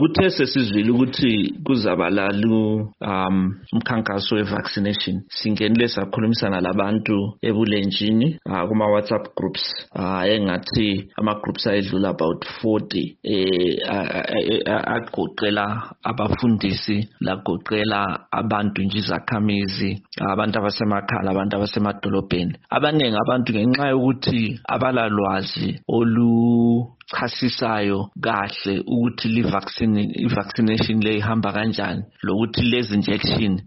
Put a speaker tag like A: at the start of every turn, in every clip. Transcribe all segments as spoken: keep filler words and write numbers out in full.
A: kuthe sesizwile ukuthi kuzabalala um umkhankaso we-vaccination singenile sakhulumisana labantu ebulenjini uh, kuma WhatsApp groups uh, engathi ama groups ayedlula about forty eh agoqela abafundisi lagoqela abantu nje izakhamizi abantu abasemakhaya abantu abasemadolobheni abaningi abantu ngenxa yokuthi abalalwazi olu chasisayo kahle ukuthi li vaccine i vaccination le ihamba kanjani lokuthi lezi injection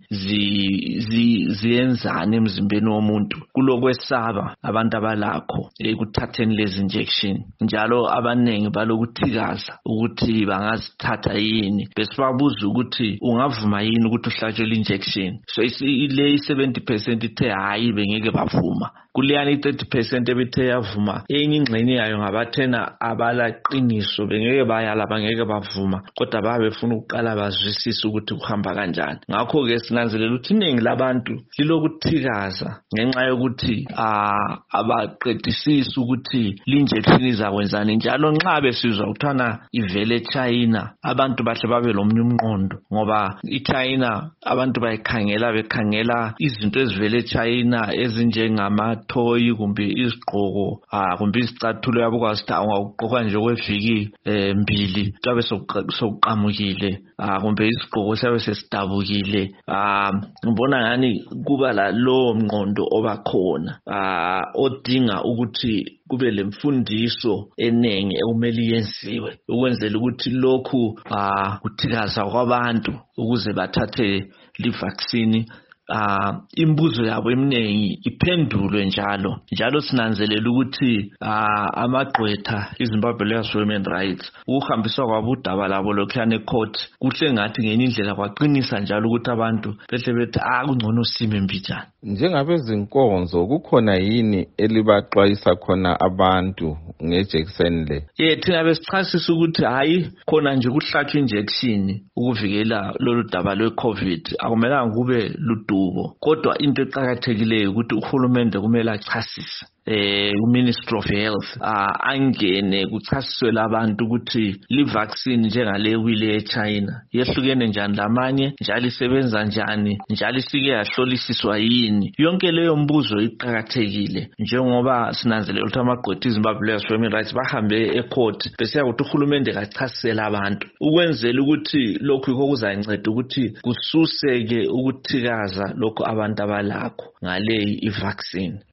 A: zi ziyenzana emzimbeni womuntu kulokwesaba abantu abalakho ekuthatheni lezi injection njalo abanengi balokuthikaza ukuthi bangazithatha yini besibabuza ukuthi ungavuma yini ukuthi uhlatshwe le injection so ile seventy percent ithe hayi bengeke bavuma kuleyani thirty percent ebithe yavuma enye ingxenye yayo ngabathena abalaqiniso bengeke bayala bangeke bavuma kodwa babefuna ukuqala bazwisisa ukuthi kuhamba kanjani ngakho ke sinanzelela ukuthi iningi labantu lilokuthikaza ngenxa yokuthi abaqedisisa ukuthi injection izakwenzani njalo nxa besizwa ukuthana ivele eChina abantu bahle babe lomnye umnqondo ngoba iChina abantu bayikhangela bekhangela izinto ezivele eChina ezinjengama toy kumbe izigqoko ah kumbe izicathulo yabo kwasitha ungaqoka nje kweviki eh mbili tabe sokuqamukile ah kumbe izigqoko sabe sesidabukile ah ngibona ngani kuba la lo mnqondo obakhona ah odinga ukuthi kube lemfundiso enenge ekumele yenziwe ukwenzela ukuthi lokhu ah kuthikaza kwabantu ukuze bathathe li vaccine ah imbuzo yabo eminingi iphendulwe njalo njalo sinanzelela ukuthi ah amagqwetha iZimbabwe Lawyers Women Rights ukuhambiswa kwabudaba labo lokhane court kuhle ngathi ngenye indlela kwaqinisa njalo ukuthi abantu behle bethi ah kungcono sime mbijana
B: njengabezinkonzo kukhona yini elibaxwayisa khona abantu ngejekiseni le
A: ye thina besichasisa ukuthi hayi khona nje kuhlatshwa injection ukuvikela lolu daba lwe-COVID akumelanga kube ludubo kodwa into eqhakathekileyo ukuthi uhulumende kumele achasise eh uMinister of Health ah angene kuchasiswe labantu ukuthi li vaccine njengale wile eChina yehlukene njani lamanye njalo isebenza njani njalo isike yahlolisiswa yini yonke leyo mbuzo iqhakathekile njengoba sinanzelela ukuthi amagqwetha iZimbabwe Lawyers Women Rights bahambe ecourt bese ukuthi uhulumende kachasisela abantu ukwenzela ukuthi lokhu yikho kuzayinceda ukuthi kususeke ukuthikaza lokho abantu abalakho ngale i vaccine.